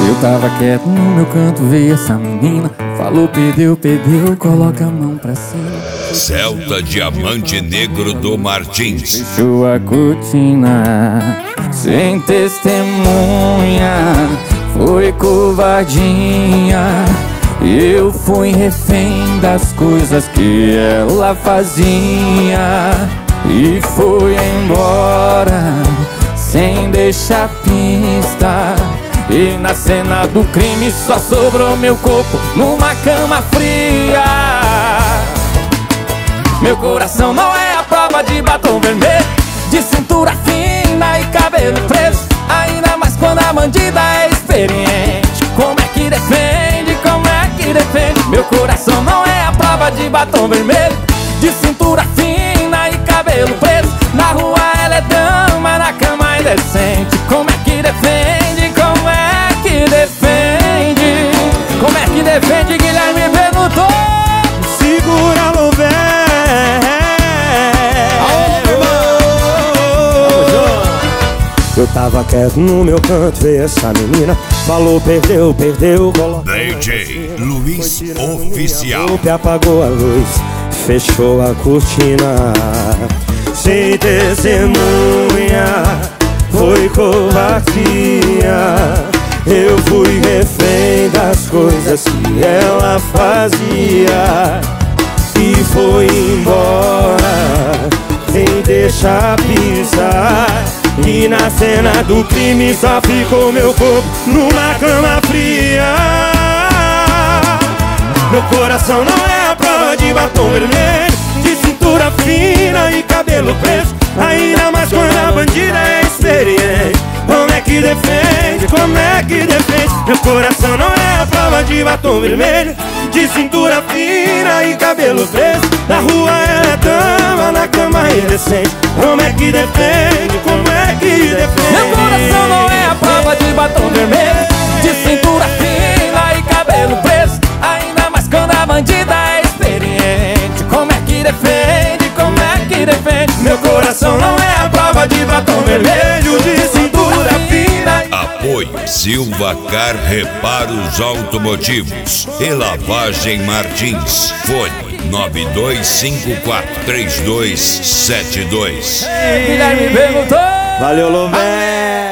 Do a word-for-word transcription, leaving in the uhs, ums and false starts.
Eu tava quieto no meu canto, veio essa menina. Falou, perdeu, perdeu, coloca a mão pra cima. Celta Diamante Negro do Martins. Fechou a cortina, sem testemunha. Foi covardia. Eu fui refém das coisas que ela fazia. E foi embora, sem deixar pista. E na cena do crime só sobrou meu corpo numa cama fria. Meu coração não é a prova de batom vermelho, de cintura fina e cabelo preso. Ainda mais quando a bandida é experiente. Como é que defende, como é que defende? Meu coração não é a prova de batom vermelho, de cintura fina e cabelo preso. Na rua ela é dama, na cama é indecente. Como é que defende, como é que defende? Como é que defende, Guilherme perguntou. Segura no véu. Eu tava quieto no meu canto, veio essa menina. Falou, perdeu, perdeu, coloca D J Luiz Oficial. Apagou a luz, fechou a cortina. Sem testemunha, foi covardia. Eu fui refém das coisas que ela fazia. E foi embora, sem deixar pisar. E na cena do crime só ficou meu corpo numa cama fria. Meu coração não é a prova de batom vermelho, de cintura fina e cabelo preso. Ainda mais quando a bandida é experiente. Como é que defende, como é que defende? Meu coração não é a prova de batom vermelho, de cintura fina e cabelo preso. Na rua ela é dama, na cama é indecente. Como é que defende, como é que defende? Meu coração não é a prova de batom vermelho, de cintura fina e cabelo preso. Ainda mais quando a bandida é experiente. Como é que defende, como é que defende? Meu coração não é a prova de batom vermelho, de cintura fina. Apoio Silva Car Reparos Automotivos e Lavagem Martins. Fone nove dois cinco quatro três dois sete dois. Guilherme perguntou. Valeu, Lomé.